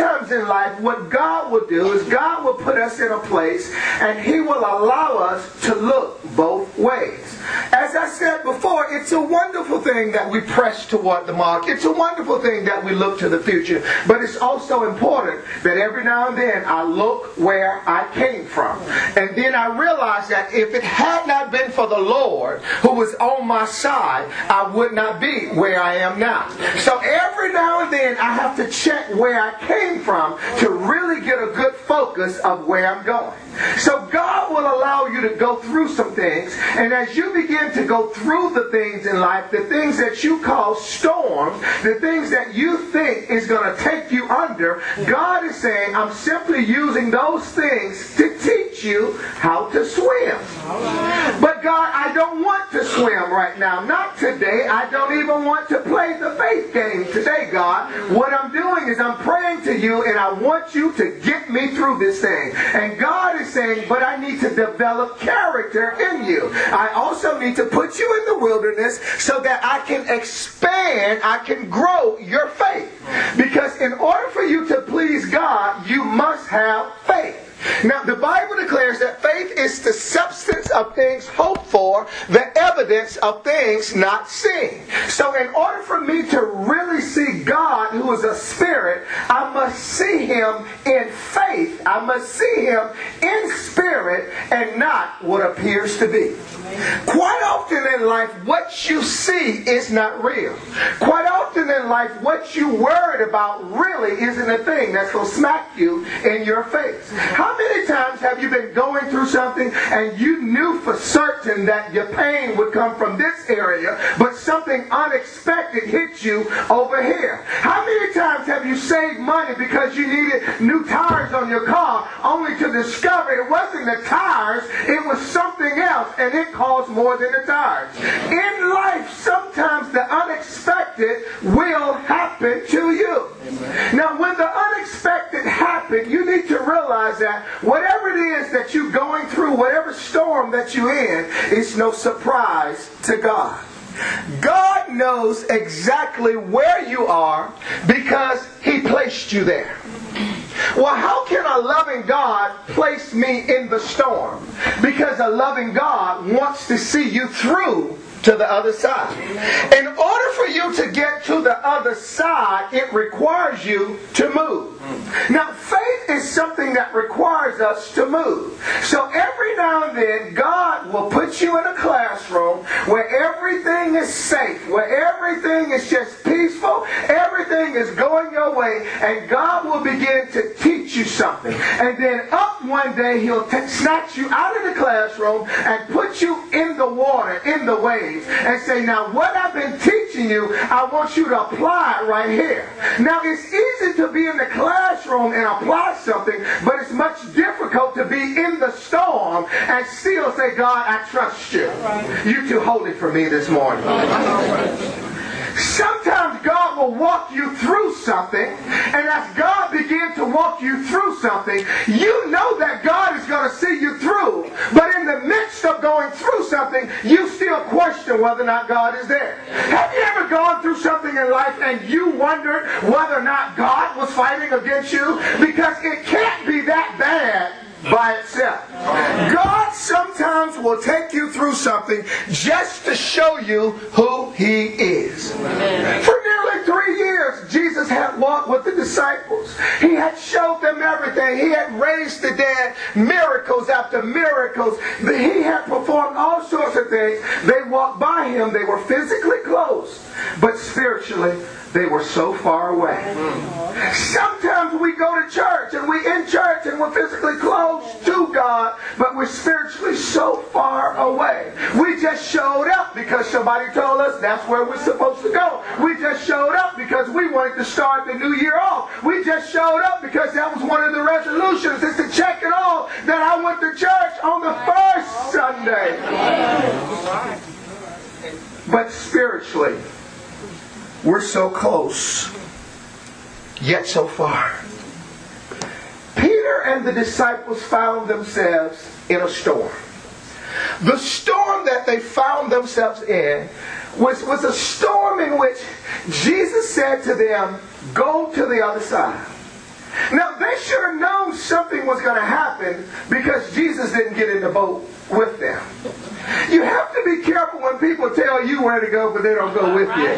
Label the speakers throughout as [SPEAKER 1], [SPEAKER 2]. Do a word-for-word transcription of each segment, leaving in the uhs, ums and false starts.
[SPEAKER 1] sometimes in life, what God will do is God will put us in a place and He will allow us to look both ways. As I said before, it's a wonderful thing that we press toward the mark. It's a wonderful thing that we look to the future. But it's also important that every now and then I look where I came from. And then I realize that if it had not been for the Lord who was on my side, I would not be where I am now. So every now and then I have to check where I came from to really get a good focus of where I'm going. So God will allow you to go through some things, and as you begin to go through the things in life, the things that you call storms, the things that you think is going to take you under, God is saying, I'm simply using those things to teach you how to swim. But God, I don't want to swim right now. Not today. I don't even want to play the faith game today, God. What I'm doing is I'm praying to you, and I want you to get me through this thing. And God is saying, but I need to develop character in you. I also need to put you in the wilderness so that I can expand, I can grow your faith. Because in order for you to please God, you must have faith. Now, the Bible declares that faith is the substance of things hoped for, the evidence of things not seen. So in order for me to really see God, who is a spirit, I must see Him in faith. I must see Him in spirit and not what appears to be. Quite often in life, what you see is not real. Quite often in life, what you worried about really isn't a thing that's going to smack you in your face. How many times have you been going through something and you knew for certain that your pain would come from this area, but something unexpected hit you over here? How many times have you saved money because you needed new tires on your car, only to discover it wasn't the tires, it was something else, and it cost more than the tires? In life, sometimes the unexpected will happen to you. Now, when the unexpected happens, you need to realize that whatever it is that you're going through, whatever storm that you're in, it's no surprise to God. God knows exactly where you are because He placed you there. Well, how can a loving God place me in the storm? Because a loving God wants to see you through to the other side. In order for you to get to the other side, it requires you to move. Now, faith is something that requires us to move. So every now and then, God will put you in a classroom where everything is safe, where everything is just peaceful, everything is going your way, and God will begin to teach you something. And then up one day, He'll t- snatch you out of the classroom and put you in the water, in the waves, and say, now what I've been teaching you, I want you to apply it right here. Now, it's easy to be in the classroom and apply something, but it's much difficult to be in the storm and still say, God, I trust you. You're too holy for me this morning. Sometimes God will walk you through something, and as God begins to walk you through something, you know that God is going to see you through. But in the midst of going through something, you still question whether or not God is there. Have you ever gone through something in life and you wondered whether or not God was fighting against you? Because it can't be that bad by itself. God sometimes will take you through something just to show you who He is. For nearly three years, Jesus had walked with the disciples. He had showed them everything. He had raised the dead, miracles after miracles. He had performed all sorts of things. They walked by Him. They were physically close, but spiritually, they were so far away. Sometimes we go to church and we're in church and we're physically close to God, but we're spiritually so far away. We just showed up because somebody told us that's where we're supposed to go. We just showed up because we wanted to start the new year off. We just showed up because that was one of the resolutions, is to check it off that I went to church on the first Sunday. But spiritually, we're so close, yet so far. Peter and the disciples found themselves in a storm. The storm that they found themselves in was, was a storm in which Jesus said to them, go to the other side. Now, they should have known something was going to happen because Jesus didn't get in the boat with them. You have to be careful when people tell you where to go, but they don't go with you.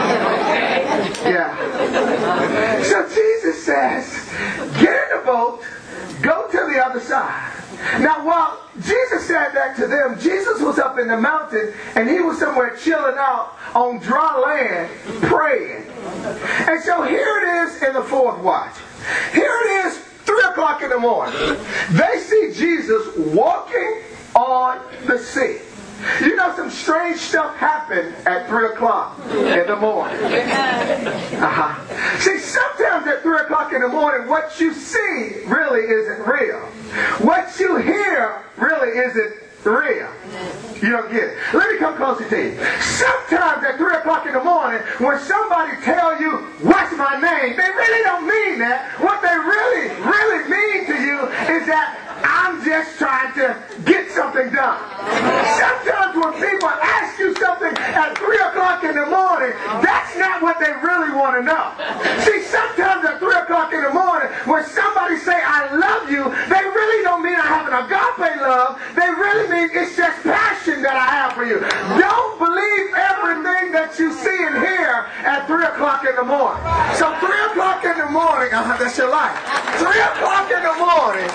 [SPEAKER 1] Yeah. So Jesus says, get in the boat, go to the other side. Now, while Jesus said that to them, Jesus was up in the mountain and he was somewhere chilling out on dry land praying. And so here it is in the fourth watch. Here it is, three o'clock in the morning. They see Jesus walking on the sea. You know, some strange stuff happened at three o'clock in the morning. Uh-huh. See, sometimes at three o'clock in the morning, what you see really isn't real. What you hear really isn't real. You don't get it. Let me come closer to you. Sometimes at three o'clock in the morning, when somebody tells you, what's my name, they really don't mean that. What they really, really mean to you is that I'm just trying to get something done. Sometimes when people ask you something at three o'clock in the morning, that's not what they really want to know. See, sometimes at three o'clock in the morning, when somebody say, I love you, they really don't mean I have an agape love. They really mean it's just passion that I have for you. Don't believe everything that you see and hear at three o'clock in the morning. So three o'clock in the morning, uh-huh, that's your life. three o'clock in the morning,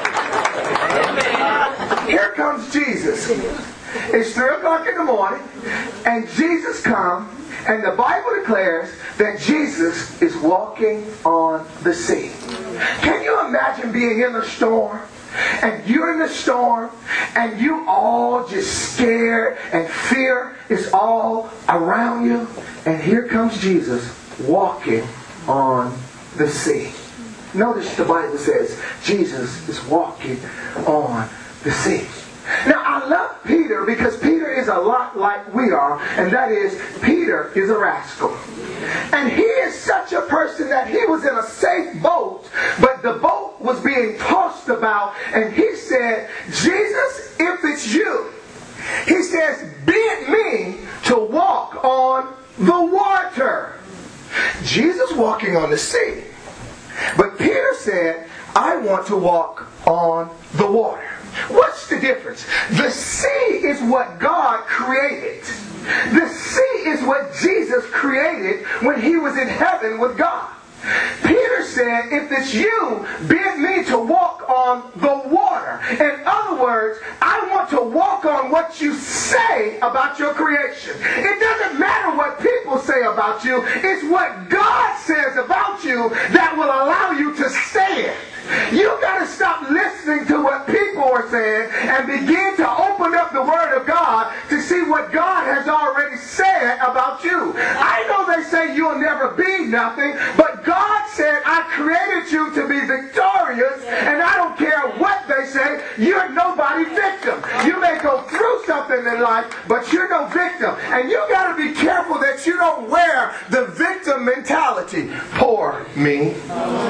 [SPEAKER 1] here comes Jesus. It's three o'clock in the morning, and Jesus comes, and the Bible declares that Jesus is walking on the sea. Can you imagine being in the storm? And you're in the storm, and you all just scared, and fear is all around you. And here comes Jesus walking on the sea. Notice the Bible says Jesus is walking on the sea. Now, I love Peter because Peter is a lot like we are, and that is, Peter is a rascal. And he is such a person that he was in a safe boat, but the boat was being tossed about, and he said, Jesus, if it's you, he says, bid me to walk on the water. Jesus walking on the sea. But Peter said, I want to walk on the water. What's the difference? The sea is what God created. The sea is what Jesus created when he was in heaven with God. Peter said, if it's you, bid me to walk on the water. In other words, I want to walk on what you say about your creation. It doesn't matter what people say about you. It's what God says about you that will allow you to stand. You got to stop listening to what people are saying and begin to open up the Word of God to see what God has already said about you. I know they say you'll never be nothing, but God said, I created you to be victorious, and I don't care what they say, you're nobody's victim. You may go through something in life, but you're no victim. And you got to be careful that you don't wear the victim mentality. Poor me.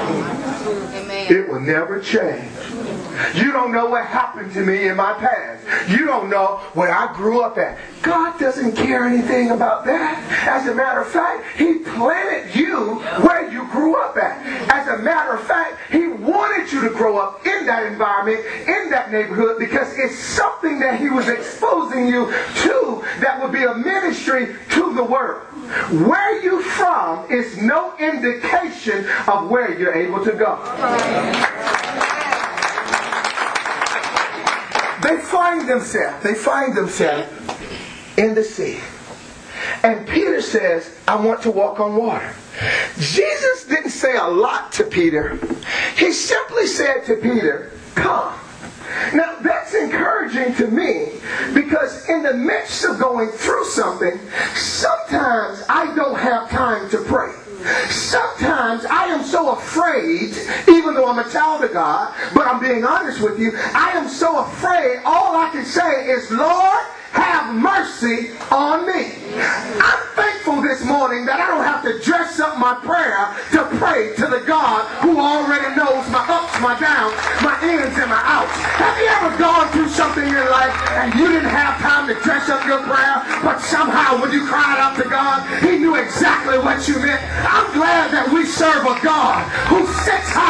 [SPEAKER 1] Amen. It will never change. You don't know what happened to me in my past. You don't know where I grew up at. God doesn't care anything about that. As a matter of fact, He planted you where you grew up at. As a matter of fact, He wanted you to grow up in that environment, in that neighborhood, because it's something that He was exposing you to that would be a ministry to the world. Where you're from is no indication of where you're able to go. They find themselves, they find themselves in the sea. And Peter says, I want to walk on water. Jesus didn't say a lot to Peter. He simply said to Peter, come. Now that's encouraging to me, because in the midst of going through something, sometimes I don't have time to pray. Sometimes I am so afraid, even though I'm a child of God, but I'm being honest with you, I am so afraid, all I can say is, Lord, have mercy on me. I'm thankful this morning that I don't have to dress up my prayer to pray to the God who already knows my ups, my downs, my ins and my outs. Have you ever gone through something in your life and you didn't have time to dress up your prayer, but somehow when you cried out to God, He knew exactly what you meant? I'm glad that we serve a God who sits high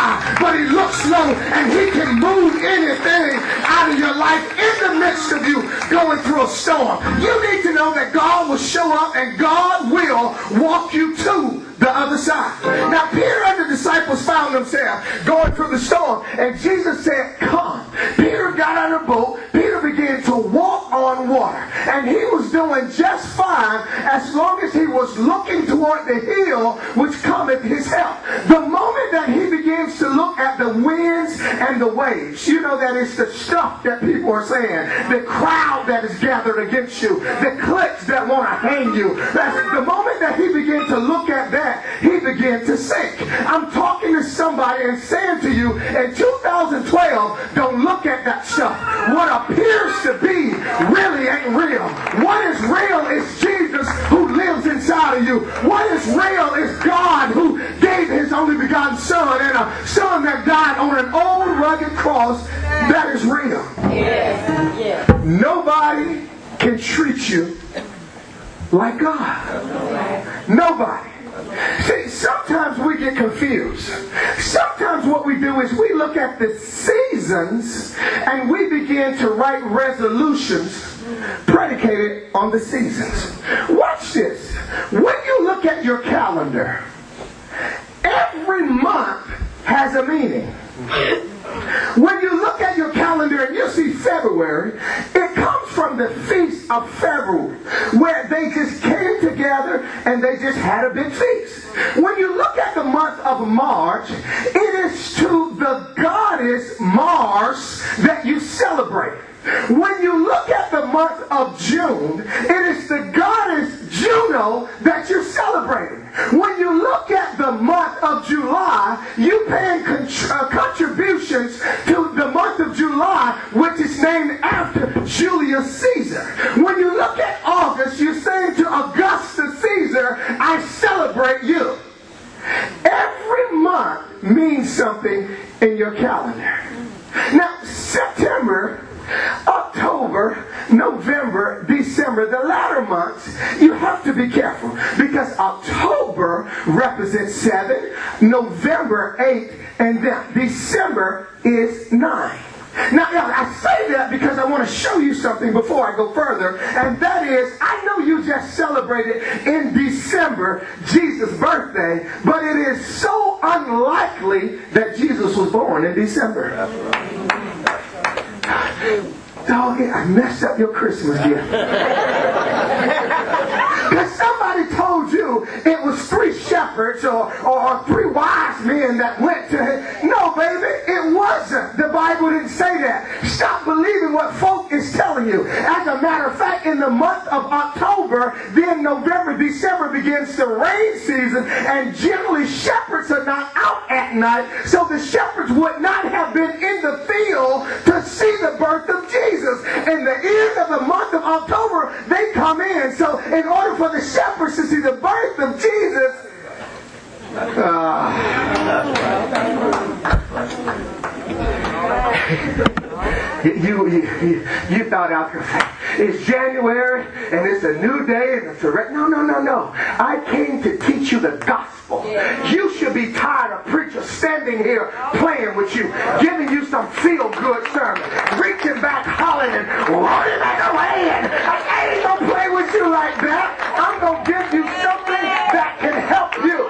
[SPEAKER 1] but he looks low and he can move anything out of your life in the midst of you going through a storm. You need to know that God will show up and God will walk you to the other side. Now Peter and the disciples found themselves going through the storm, and Jesus said, come. Peter got out of the boat. Peter began to walk on water, and he was doing just fine as long as he was looking toward the hill which cometh his help. The moment that he begins to look at the winds and the waves, you know that it's the stuff that people are saying, the crowd that is gathered against you, the cliques that want to hang you. That's the moment that he began to look at that, he began to sink. I'm talking to somebody and saying to you, in two thousand twelve, don't look at that stuff. What appears to be really ain't real. What is real is Jesus who lives inside of you. What is real is God who gave his only begotten son, and a son that died on an old rugged cross. That is real.
[SPEAKER 2] Yes. Yes.
[SPEAKER 1] Nobody can treat you like God. Nobody. See, sometimes we get confused. Sometimes what we do is we look at the seasons and we begin to write resolutions predicated on the seasons. Watch this. When you look at your calendar, every month has a meaning. When you look at your calendar and you see February, it comes from the feast of February, where they just came together and they just had a big feast. When you look at the month of March, it is to the goddess Mars that you celebrate. When you look at the month of June, it is the goddess Juno that you're celebrating. When you look at the month of July, you're paying contr- uh, contributions to the month of July, which is named after Julius Caesar. When you look at August, you're saying to Augustus Caesar, I celebrate you. Every month means something in your calendar. Now, September, October, November, December, the latter months, you have to be careful because October represents seven, November eight, and then December is nine. Now, now, I say that because I want to show you something before I go further, and that is, I know you just celebrated in December Jesus' birthday, but it is so unlikely that Jesus was born in December. Dog, I messed up your Christmas gift. Because somebody told you it was three shepherds or, or three wise men that went to him. No, baby, it wasn't. The Bible didn't say that. Stop believing what folk is telling you. As a matter of fact, in the month of October, then November, December begins the rain season, and generally shepherds are not out at night, so the shepherds would not have been in the field to see the birth of Jesus. In the end of the month of October, they come in. So in order for the shepherds to see the birth of Jesus, uh, you, you, you, you thought out your fact. It's January and it's a new day and it's a re- no, no, no, no. I came to teach you the gospel. You should be tired of preachers standing here playing with you, giving you some feel-good sermon, reaching back, hollering and rolling back away, and I ain't gonna play with you like that. I'm gonna give you something that can help you.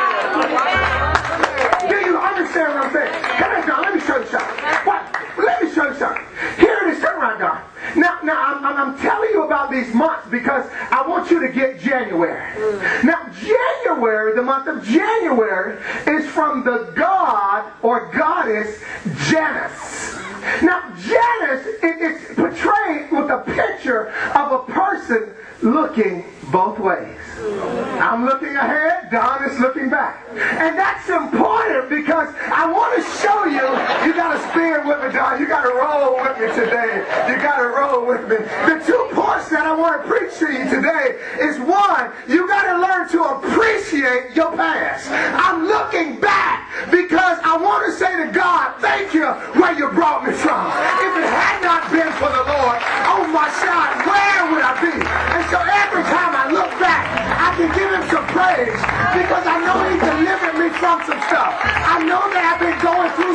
[SPEAKER 1] Do you understand what I'm saying? Come here, John. Let me show you something. What? Let me show you something. Here it is. Turn around, John. Now, now I'm, I'm telling you about these months because I want you to get January. Now, January, the month of January, is from the god or goddess Janus. Now, Janus, it, it's portrayed with a picture of a person looking both ways. I'm looking ahead, Don is looking back. And that's important because I want to show you, you got to spin with me, Don. You got to roll with me today. You got to roll with me. The two points that I want to preach to you today is one, you got to learn to appreciate your past. I'm looking back because I want to say to God, thank you where you brought me from. If it had not been for the Lord, oh my God, where would I be? And so every time I look back, I can give him some praise because I know he delivered me from some stuff. I know that I've been going through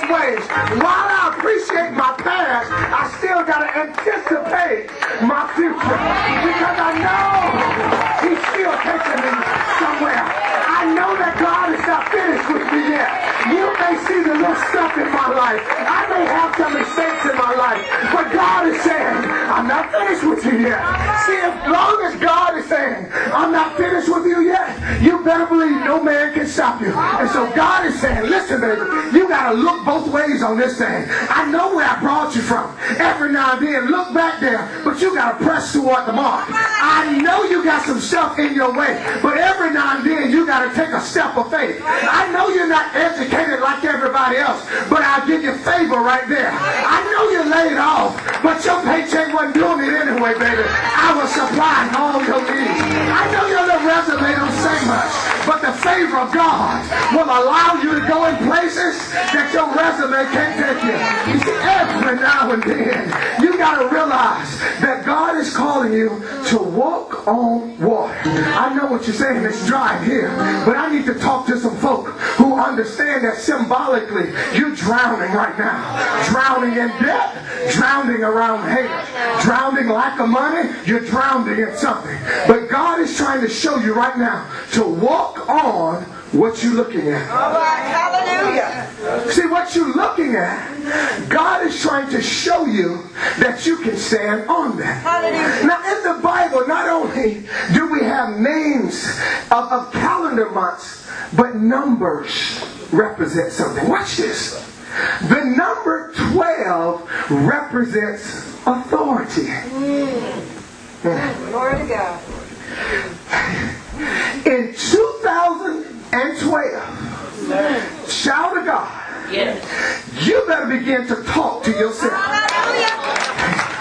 [SPEAKER 1] both ways. While I appreciate my past, I still got to anticipate my future. Because I know he's still taking me somewhere. I know that God is not finished with me yet. You may see the little stuff in my life. I may have some mistakes in my life. But God is saying, I'm not finished with you yet. See, as long as God is saying, I'm not finished with you yet, you better believe no man can stop you. And so God is saying, listen, baby, you got to look both ways on this thing. I know where I brought you from. Every now and then, look back there, but you got to press toward the mark. I know you got some stuff in your way, but every now and then, you got to take a step of faith. I know you're not educated like everybody else, but I'll give you favor right there. I know you're laid off, but your paycheck wasn't doing it anyway, baby. I will supply all your needs. I know your little resume don't say much, but the favor of God will allow you to go in places that your resume can't take you. You see, every now and then, you got to realize that God is calling you to walk on water. I know what you're saying, it's dry here, but I need to talk to some folk who understand that symbolically you're drowning right now. Drowning in debt, drowning around hate, drowning lack of money, you're drowning in something. But God is trying to show you right now to walk on what you're looking at.
[SPEAKER 2] All right, hallelujah.
[SPEAKER 1] See, what you're looking at, God is trying to show you that you can stand on that.
[SPEAKER 2] Hallelujah.
[SPEAKER 1] Now, in the Bible, not only do we have names of, of calendar months, but numbers represent something. Watch this. The number twelve represents authority.
[SPEAKER 2] Mm. Mm. Glory to God.
[SPEAKER 1] In two thousand twelve,
[SPEAKER 2] Yes.
[SPEAKER 1] child of God,
[SPEAKER 2] Yes.
[SPEAKER 1] you better begin to talk to yourself.
[SPEAKER 2] Hallelujah.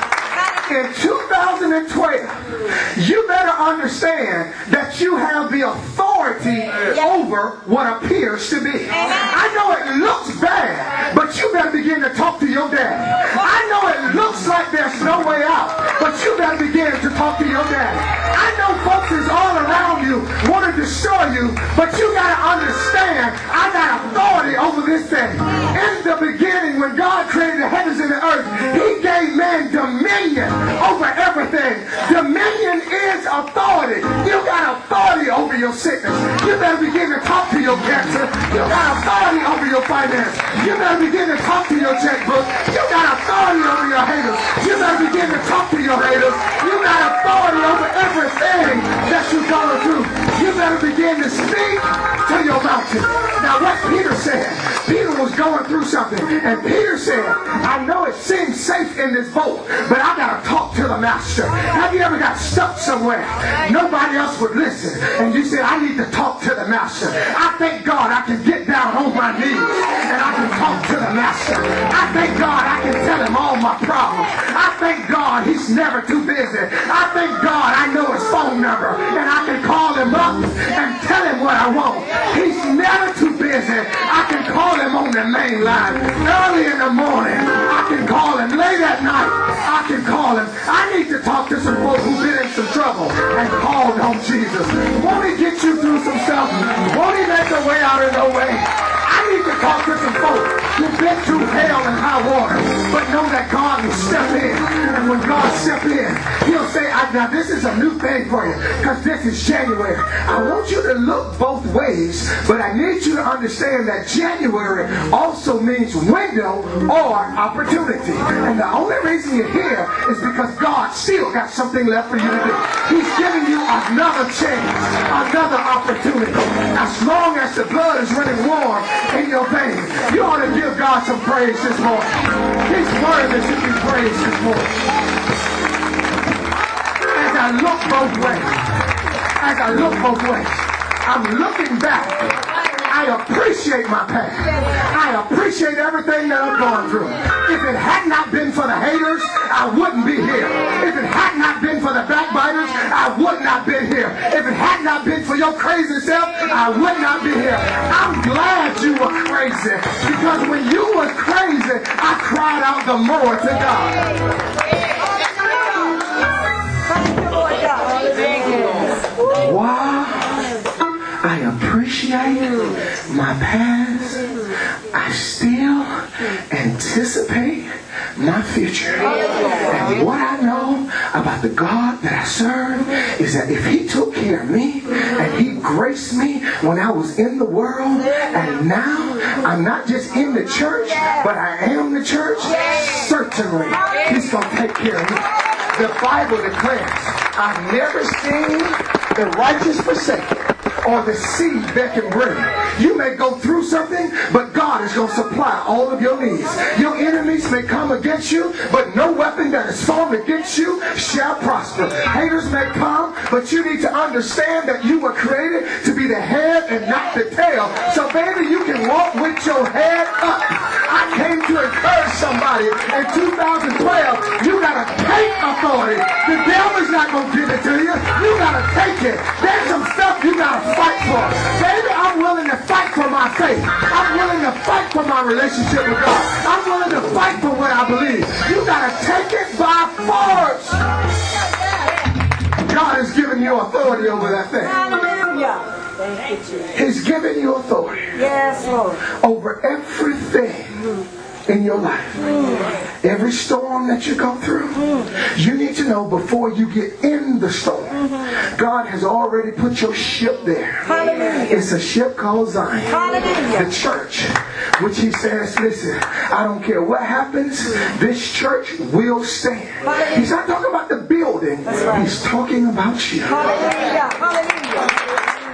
[SPEAKER 1] In two thousand twelve, you better understand that you have the authority over what appears to be. I know it looks bad, but you better begin to talk to your daddy. I know it looks like there's no way out, but you better begin to talk to your daddy. I know folks is all around you want to destroy you, but you got to understand I got authority over this thing. In the beginning, when God created the heavens and the earth, he gave man dominion over everything. Dominion is authority. You got authority over your sickness. You better begin to talk to your cancer. You got authority over your finance. You better begin to talk to your checkbook. You got authority over your haters. You better begin to talk to your haters. You got authority over everything that you're going through. You better begin to speak to your mountain. Now what Peter said, Peter was going through something, and Peter said, I know it seems safe in this boat, but I got to talk to the master. Have you ever got stuck somewhere? Nobody else would listen, and you said, I need to talk to the master. I thank God I can get down on my knees and I can talk to the master. I thank God I can tell him all my problems. I thank God he's never too busy. I thank God I know his phone number and I can call him up and tell him what I want. He's never too busy. I can call him on the main line. Early in the morning, I can call him. Late at night, I can call him. I need to talk to some folks who've been in some trouble and called on Jesus. Won't he get you through some stuff? Won't he make a way out of no way? I need to talk to some folks who've been through hell and high water, but know that God will step in. And when God steps in, he'll say, now this is a new thing for you, because this is January. I want you to look both ways, but I need you to understand that January also means window or opportunity. And the only reason you're here is because God still got something left for you to do. He's giving you another chance, another opportunity. As long as the blood is running warm in your veins, you ought to give God some praise this morning. He's worthy to be praised this morning. As I look both ways, as I look both ways, I'm looking back. I appreciate my past. I appreciate everything that I've gone through. If it had not been for the haters, I wouldn't be here. If it had not been for the backbiters, I would not be here. If it had not been for your crazy self, I would not be here. I'm glad you were crazy, because when you were crazy, I cried out the more to God. Wow, I appreciate my past. I still my future. And what I know about the God that I serve is that if He took care of me and He graced me when I was in the world, and now I'm not just in the church, but I am the church, certainly He's going to take care of me. The Bible declares, I've never seen the righteous forsaken or the seed begging bread. You may go through something, but God is going to supply all of your needs. Your enemies may come against you, but no weapon that is formed against you shall prosper. Haters may come, but you need to understand that you were created to be the head and not the tail. So baby, you can walk with your head up. I came to encourage somebody in two thousand twelve. You got to take authority. The devil's not going to give it to you. You got to take it. There's some stuff you got to fight for. Baby, I'm willing to fight for my faith. I'm willing to fight for my relationship with God. I'm willing to fight for what I believe. You got to take it by force. God has given you authority over that thing.
[SPEAKER 2] Hallelujah.
[SPEAKER 1] He's given you authority.
[SPEAKER 2] Yes, Lord.
[SPEAKER 1] Over everything in your life. Mm. Every storm that you go through, mm. you need to know before you get in the storm, mm-hmm. God has already put your ship there. Hallelujah. It's a ship called Zion. Hallelujah. The church, which He says, listen, I don't care what happens, mm. this church will stand. Hallelujah. He's not talking about the building. That's right. He's talking about you. Hallelujah. Hallelujah.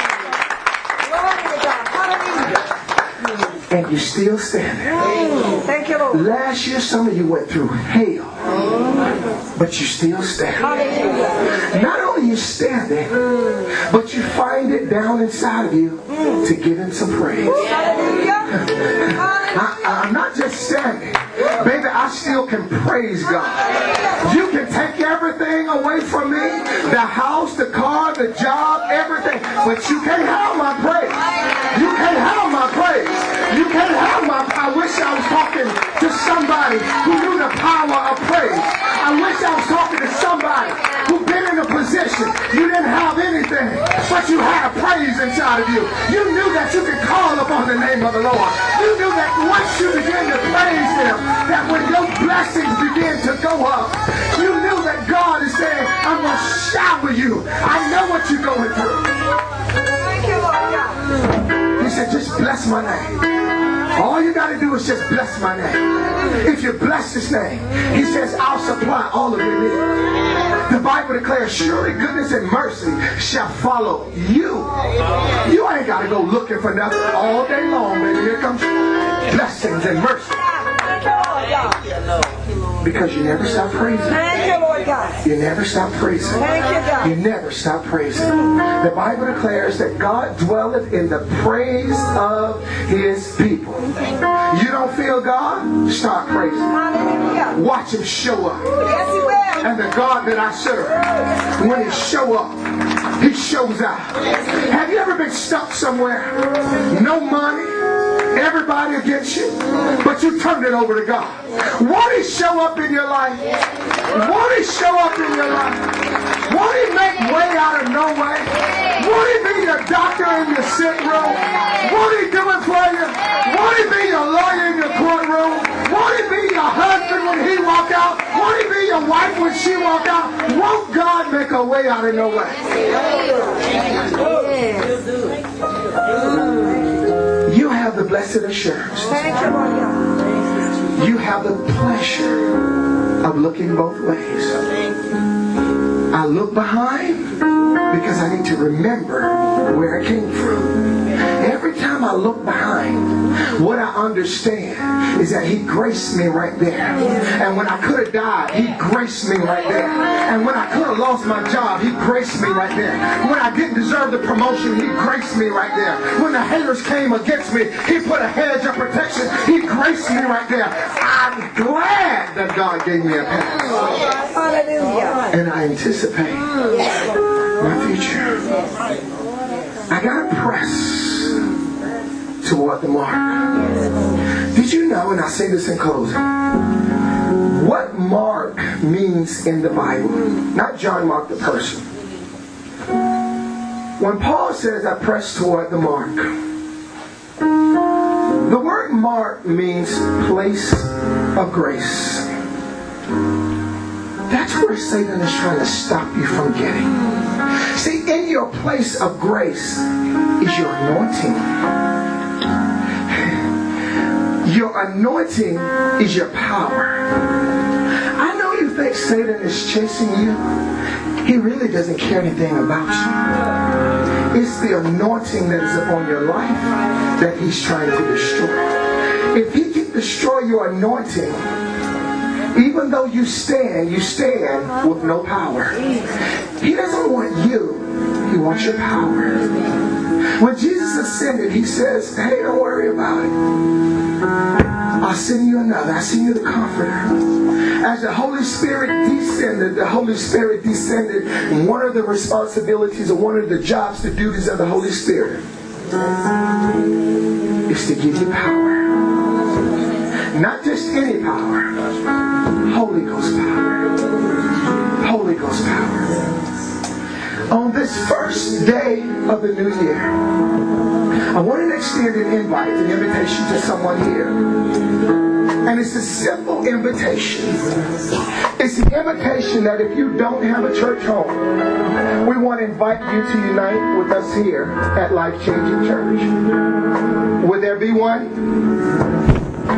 [SPEAKER 1] And you're still standing.
[SPEAKER 2] Mm, thank you, Lord.
[SPEAKER 1] Last year, some of you went through hell, mm. but you still standing. Hallelujah. Not only you standing, mm. but you find it down inside of you mm. to give Him some praise. Hallelujah. I, I'm not just standing. Baby, I still can praise God. You can take everything away from me, the house, the car, the job, everything, but you can't have my praise. You can't have my praise. You can't have my, I wish I was talking to somebody who knew the power of praise. I wish I was talking to somebody who'd been in a position you didn't have anything, but you had a praise inside of you. You knew that you could call upon the name of the Lord. You knew that once you begin to praise Him, that when your blessings begin to go up, you knew that God is saying, I'm going to shower you. I know what you're going through.
[SPEAKER 2] Thank you, Lord God.
[SPEAKER 1] He said, just bless my name. All you got to do is just bless my name. If you bless His name, He says, I'll supply all of your needs. The Bible declares, surely goodness and mercy shall follow you. You ain't got to go looking for nothing all day long, baby. Here comes blessings and mercy. Because you never stop praising.
[SPEAKER 2] Thank you, Lord God.
[SPEAKER 1] You never stop praising.
[SPEAKER 2] Thank you, God.
[SPEAKER 1] You never stop praising. The Bible declares that God dwelleth in the praise of His people. You don't feel God? Start praising.
[SPEAKER 2] Hallelujah.
[SPEAKER 1] Watch Him show up.
[SPEAKER 2] Yes, He will.
[SPEAKER 1] And the God that I serve, when He show up, He shows out. Have you ever been stuck somewhere? No money, everybody against you, but you turned it over to God. Won't He show up in your life? Won't He show up in your life? Won't He make way out of no way? Won't He be your doctor in your sick room? Won't He do it for you? Won't He be your lawyer in your courtroom? Won't He be your husband when he walk out? Won't He be your wife when she walk out? Won't God make a way out of no way? You have the blessed assurance.
[SPEAKER 2] Thank you, Lord God.
[SPEAKER 1] You have the pleasure of looking both ways. I look behind because I need to remember where I came from. Every time I look behind, what I understand is that He graced me right there. And when I could have died, He graced me right there. And when I could have lost my job, He graced me right there. When I didn't deserve the promotion, He graced me right there. When the haters came against me, He put a hedge of protection. He graced me right there. I'm glad that God gave me a pass.
[SPEAKER 2] Hallelujah.
[SPEAKER 1] And I anticipate my future. I gotta press toward the mark. Did you know, and I say this in closing, what mark means in the Bible? Not John Mark the person. When Paul says I press toward the mark, the word mark means place of grace. That's where Satan is trying to stop you from getting. See, in your place of grace is your anointing. Your anointing is your power. I know you think Satan is chasing you. He really doesn't care anything about you. It's the anointing that is upon your life that he's trying to destroy. If he can destroy your anointing, even though you stand, you stand with no power. He doesn't want you. He wants your power. When Jesus ascended, he says, hey, don't worry about it. I'll send you another. I'll send you the Comforter. As the Holy Spirit descended, the Holy Spirit descended. One of the responsibilities or one of the jobs, the duties of the Holy Spirit is to give you power. Not just any power. Holy Ghost power. Holy Ghost power. On this first day of the new year, I want to extend an invite, an invitation to someone here. And it's a simple invitation. It's an invitation that if you don't have a church home, we want to invite you to unite with us here at Life Changing Church. Would there be one?